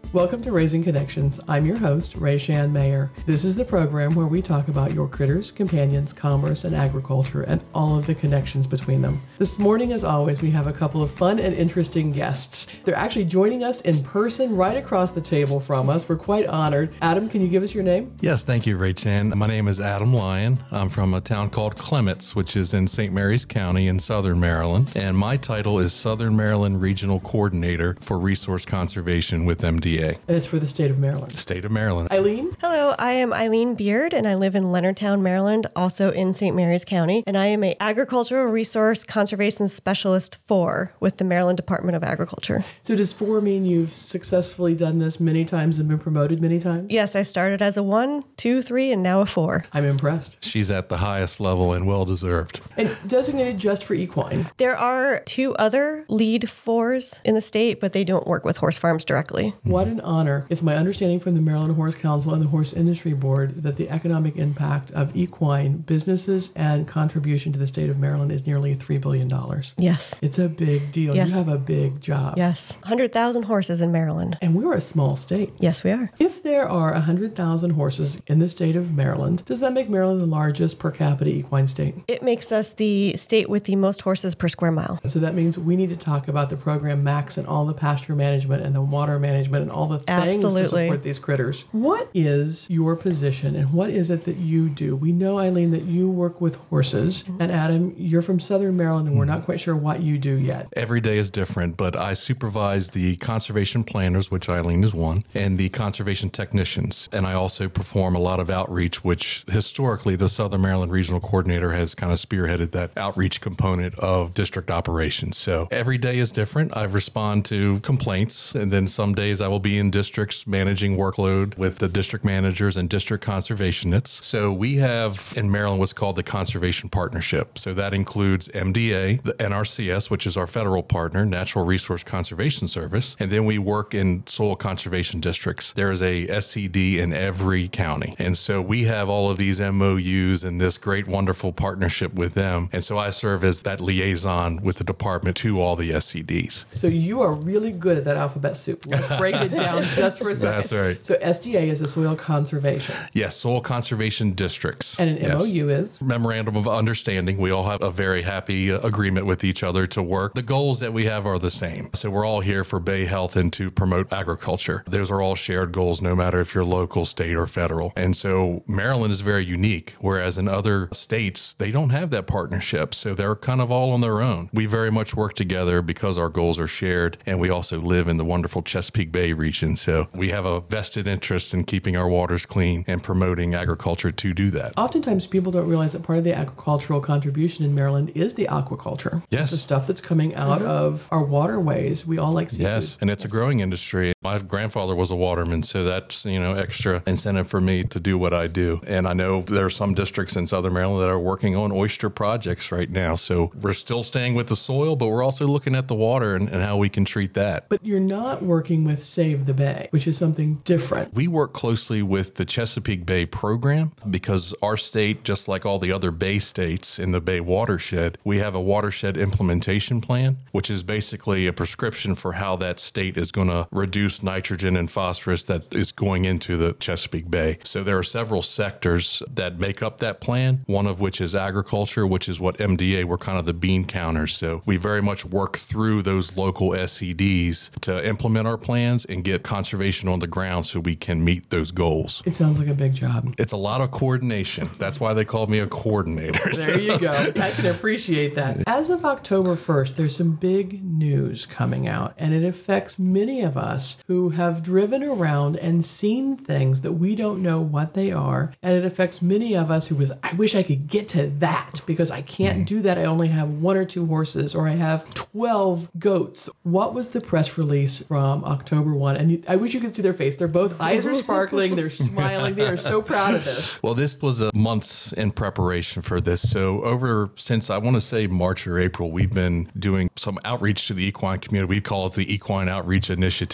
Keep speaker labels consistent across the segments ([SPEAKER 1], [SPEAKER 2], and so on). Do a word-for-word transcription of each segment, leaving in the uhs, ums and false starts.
[SPEAKER 1] Welcome to Raising Connections. I'm your host, Ray Shan Mayer. This is the program where we talk about your critters, companions, commerce, and agriculture, and all of the connections between them. This morning, as always, we have a couple of fun and interesting guests. They're actually joining us in person right across the table from us. We're quite honored. Adam, can you give us your name?
[SPEAKER 2] Yes, thank you, Ray Chan. My name is Adam Lyon. I'm from a town called Clements, which is in Saint Mary's County in Southern Maryland. And my title is Southern Maryland Regional Coordinator for Resource Conservation with M D A.
[SPEAKER 1] And it's for the state of Maryland.
[SPEAKER 2] State of Maryland.
[SPEAKER 1] Eileen?
[SPEAKER 3] Hello, I am Eileen Beard, and I live in Leonardtown, Maryland, also in Saint Mary's County. And I am a Agricultural Resource Conservation Specialist four with the Maryland Department of Agriculture.
[SPEAKER 1] So does four mean you've successfully done this many times and been promoted many times?
[SPEAKER 3] Yes, I started as a one, two, three, and now a four.
[SPEAKER 1] I'm impressed.
[SPEAKER 2] She's at the highest level and well-deserved.
[SPEAKER 1] And designated just for equine.
[SPEAKER 3] There are two other lead fours in the state, but they don't work with horse farms directly.
[SPEAKER 1] What an honor. It's my understanding from the Maryland Horse Council and the Horse Industry Board that the economic impact of equine businesses and contribution to the state of Maryland is nearly three billion dollars.
[SPEAKER 3] Yes.
[SPEAKER 1] It's a big deal.
[SPEAKER 3] Yes.
[SPEAKER 1] You have a big job.
[SPEAKER 3] Yes. one hundred thousand horses in Maryland.
[SPEAKER 1] And we're a small state.
[SPEAKER 3] Yes, we are.
[SPEAKER 1] If there are one hundred thousand horses in the state of Maryland, does that make Maryland the largest per capita equine state?
[SPEAKER 3] It makes us the state with the most horses per square mile.
[SPEAKER 1] So that means we need to talk about the program MAX and all the pasture management and the water management and all the things
[SPEAKER 3] Absolutely.
[SPEAKER 1] to support these critters. What is your position and what is it that you do? We know, Eileen, that you work with horses. And Adam, you're from Southern Maryland and we're not quite sure what you do yet.
[SPEAKER 2] Every day is different, but I supervise the conservation planners, which Eileen is one, and the conservation technicians. And I also perform a lot of outreach, which historically the Southern Maryland Regional Coordinator has kind of spearheaded that outreach component of district operations. So every day is different. I respond to complaints, and then some days I will be in districts managing workload with the district managers and district conservationists. So we have in Maryland what's called the Conservation Partnership. So that includes M D A, the N R C S, which is our federal partner, Natural Resource Conservation Service, and then we work in soil conservation districts. There is a S C D in every county. And so we have all of these M O Us and this great, wonderful partnership with them. And so I serve as that liaison with the department to all the S C Ds.
[SPEAKER 1] So you are really good at that alphabet soup. Let's break it down just for a second.
[SPEAKER 2] That's right.
[SPEAKER 1] So S D A is a soil conservation.
[SPEAKER 2] Yes, soil conservation districts.
[SPEAKER 1] And an
[SPEAKER 2] Yes.
[SPEAKER 1] M O U is?
[SPEAKER 2] Memorandum of Understanding. We all have a very happy uh, agreement with each other to work. The goals that we have are the same. So we're all here for bay health and to promote agriculture. Those are all shared goals, no matter if you're local, state, or federal. And so Maryland is very unique, whereas in other states, they don't have that partnership. So they're kind of all on their own. We very much work together because our goals are shared, and we also live in the wonderful Chesapeake Bay region. So we have a vested interest in keeping our waters clean and promoting agriculture to do that.
[SPEAKER 1] Oftentimes people don't realize that part of the agricultural contribution in Maryland is the aquaculture.
[SPEAKER 2] Yes.
[SPEAKER 1] It's the stuff that's coming out
[SPEAKER 3] Mm-hmm.
[SPEAKER 1] of our waterways. We all like seafood.
[SPEAKER 2] Yes, and it's a growing industry. My grandfather was a waterman, so that's, you know, extra incentive for me to do what I do. And I know there are some districts in Southern Maryland that are working on oyster projects right now. So we're still staying with the soil, but we're also looking at the water and, and how we can treat that.
[SPEAKER 1] But you're not working with Save the Bay, which is something different.
[SPEAKER 2] We work closely with the Chesapeake Bay program because our state, just like all the other Bay states in the Bay watershed, we have a watershed implementation plan, which is basically a prescription for how that state is going to reduce nitrogen and phosphorus that is going into the Chesapeake Bay. So there are several sectors that make up that plan, one of which is agriculture, which is what M D A, we're kind of the bean counters. So we very much work through those local S C Ds to implement our plans and get conservation on the ground so we can meet those goals.
[SPEAKER 1] It sounds like a big job.
[SPEAKER 2] It's a lot of coordination. That's why they called me a coordinator.
[SPEAKER 1] There you go. I can appreciate that. As of October first, there's some big news coming out, and it affects many of us who have driven around and seen things that we don't know what they are, and it affects many of us who was, I wish I could get to that because I can't do that. I only have one or two horses, or I have twelve goats. What was the press release from October first? And you, I wish you could see their face. They're both eyes are sparkling. They're smiling. They are so proud of this.
[SPEAKER 2] Well, this was a months in preparation for this. So over since I want to say March or April, we've been doing some outreach to the equine community. We call it the Equine Outreach Initiative, where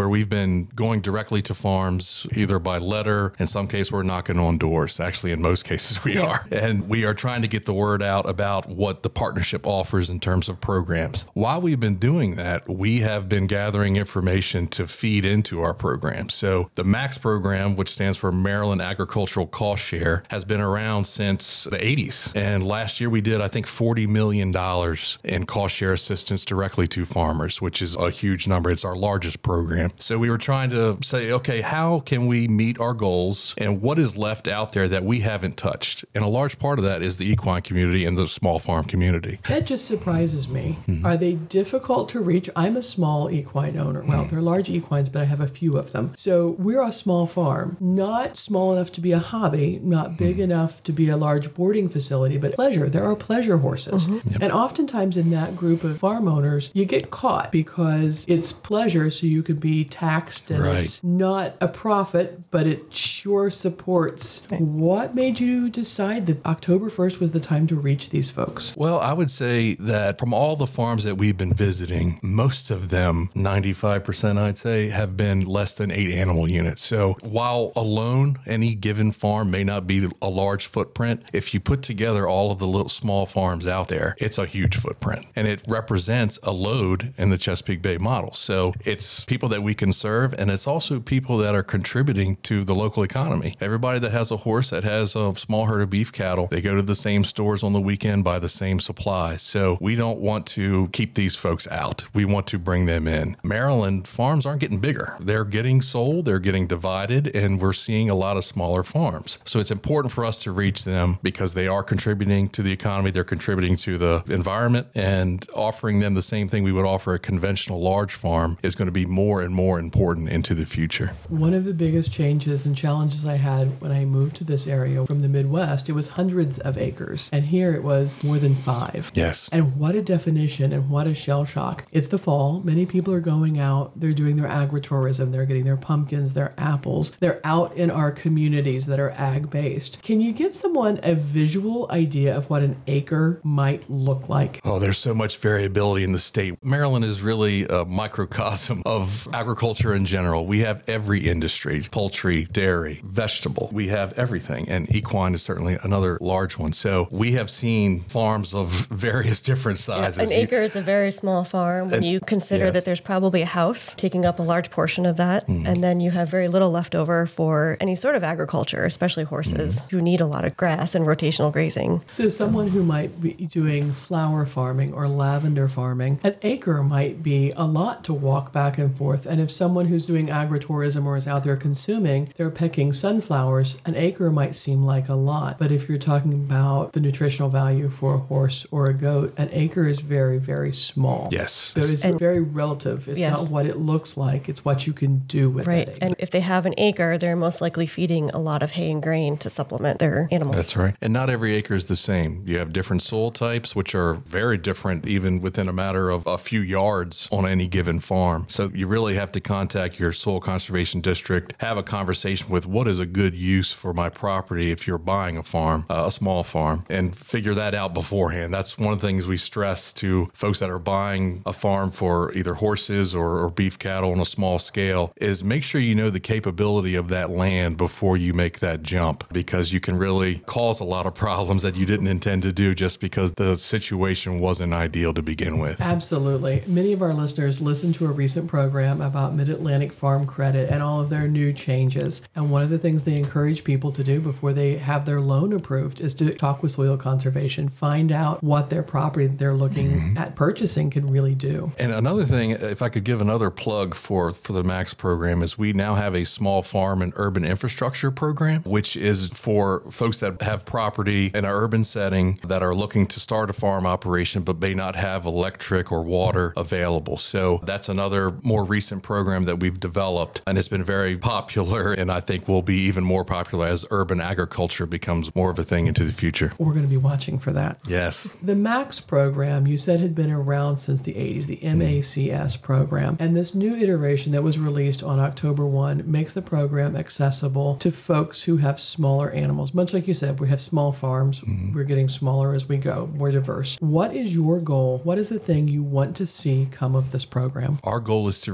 [SPEAKER 2] where we've been going directly to farms, either by letter. In some cases, we're knocking on doors. Actually, in most cases, we
[SPEAKER 1] Yeah.
[SPEAKER 2] are. And we are trying to get the word out about what the partnership offers in terms of programs. While we've been doing that, we have been gathering information to feed into our program. So the MAX program, which stands for Maryland Agricultural Cost Share, has been around since the eighties. And last year we did, I think, forty million dollars in cost share assistance directly to farmers, which is a huge number. It's our largest program. So we were trying to say, okay, how can we meet our goals and what is left out there that we haven't touched? And a large part of that is the equine community and the small farm community.
[SPEAKER 1] That just surprises me. Mm-hmm. Are they difficult to reach? I'm a small equine owner. Well, they're large equines, but I have a few of them. So we're a small farm, not small enough to be a hobby, not big mm-hmm. enough to be a large boarding facility, but pleasure. There are pleasure horses. Mm-hmm. Yep. And oftentimes in that group of farm owners, you get caught because it's pleasure, so you could be taxed, and right. it's not a profit, but it sure supports. What made you decide that October first was the time to reach these folks?
[SPEAKER 2] Well, I would say that from all the farms that we've been visiting, most of them, ninety-five percent I'd say, have been less than eight animal units. So while alone, any given farm may not be a large footprint, if you put together all of the little small farms out there, it's a huge footprint. And it represents a load in the Chesapeake Bay model. So it's people that we can serve, and it's also people that are contributing to the local economy. Everybody that has a horse that has a small herd of beef cattle, they go to the same stores on the weekend, buy the same supplies. So we don't want to keep these folks out. We want to bring them in. Maryland farms aren't getting bigger. They're getting sold, they're getting divided, and we're seeing a lot of smaller farms. So it's important for us to reach them because they are contributing to the economy, they're contributing to the environment, and offering them the same thing we would offer a conventional large farm is going to be more and more important into the future.
[SPEAKER 1] One of the biggest changes and challenges I had when I moved to this area from the Midwest, it was hundreds of acres, and here it was more than five.
[SPEAKER 2] Yes.
[SPEAKER 1] And what a definition and what a shell shock. It's the fall. Many people are going out. They're doing their agritourism. They're getting their pumpkins, their apples. They're out in our communities that are ag-based. Can you give someone a visual idea of what an acre might look like?
[SPEAKER 2] Oh, there's so much variability in the state. Maryland is really a microcosm of agriculture in general. We have every industry, poultry, dairy, vegetable. We have everything. And equine is certainly another large one. So we have seen farms of various different sizes.
[SPEAKER 3] Yeah, an acre is a very small farm when and, you consider yes. that there's probably a house taking up a large portion of that. Mm. And then you have very little left over for any sort of agriculture, especially horses mm. who need a lot of grass and rotational grazing.
[SPEAKER 1] So someone who might be doing flower farming or lavender farming, an acre might be a lot to walk back and forth. And if someone who's doing agritourism or is out there consuming, they're picking sunflowers, an acre might seem like a lot. But if you're talking about the nutritional value for a horse or a goat, an acre is very, very small.
[SPEAKER 2] Yes.
[SPEAKER 1] So it's and, very relative. It's yes. not what it looks like. It's what you can do with
[SPEAKER 3] right.
[SPEAKER 1] that acre.
[SPEAKER 3] And if they have an acre, they're most likely feeding a lot of hay and grain to supplement their animals.
[SPEAKER 2] That's right. And not every acre is the same. You have different soil types, which are very different even within a matter of a few yards on any given farm. So you really have to contact your soil conservation district, have a conversation with what is a good use for my property if you're buying a farm, uh, a small farm, and figure that out beforehand. That's one of the things we stress to folks that are buying a farm for either horses or, or beef cattle on a small scale is make sure you know the capability of that land before you make that jump, because you can really cause a lot of problems that you didn't intend to do just because the situation wasn't ideal to begin with.
[SPEAKER 1] Absolutely. Many of our listeners listened to a recent program about Mid-Atlantic Farm Credit and all of their new changes. And one of the things they encourage people to do before they have their loan approved is to talk with soil conservation, find out what their property that they're looking mm-hmm. at purchasing can really do.
[SPEAKER 2] And another thing, if I could give another plug for, for the MAX program, is we now have a small farm and urban infrastructure program, which is for folks that have property in an urban setting that are looking to start a farm operation but may not have electric or water available. So that's another more recent program that we've developed, and it's been very popular, and I think will be even more popular as urban agriculture becomes more of a thing into the future.
[SPEAKER 1] We're going to be watching for that.
[SPEAKER 2] Yes.
[SPEAKER 1] The MAX program, you said, had been around since the eighties, the M A C S program. And this new iteration that was released on October first makes the program accessible to folks who have smaller animals. Much like you said, we have small farms. Mm-hmm. We're getting smaller as we go, more diverse. What is your goal? What is the thing you want to see come of this program?
[SPEAKER 2] Our goal is to reach every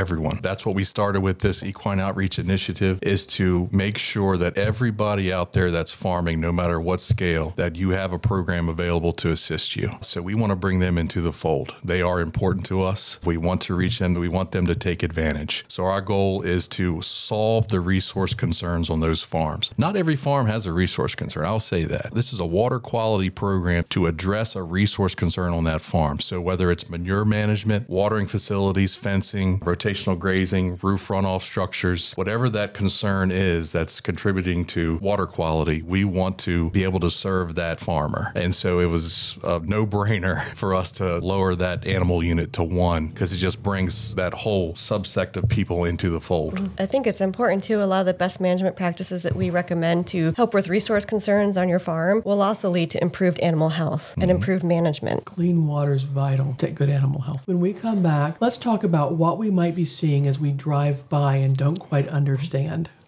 [SPEAKER 2] everyone. That's what we started with this equine outreach initiative, is to make sure that everybody out there that's farming, no matter what scale, that you have a program available to assist you. So we want to bring them into the fold. They are important to us. We want to reach them. We want them to take advantage. So our goal is to solve the resource concerns on those farms. Not every farm has a resource concern. I'll say that. This is a water quality program to address a resource concern on that farm. So whether it's manure management, watering facilities, fencing, rotational grazing, roof runoff structures, whatever that concern is that's contributing to water quality, we want to be able to serve that farmer. And so it was a no-brainer for us to lower that animal unit to one, because it just brings that whole subsect of people into the fold.
[SPEAKER 3] I think it's important too. A lot of the best management practices that we recommend to help with resource concerns on your farm will also lead to improved animal health and improved management.
[SPEAKER 1] Clean water is vital to good animal health. When we come back, let's talk about what we might be seeing as we drive by and don't quite understand.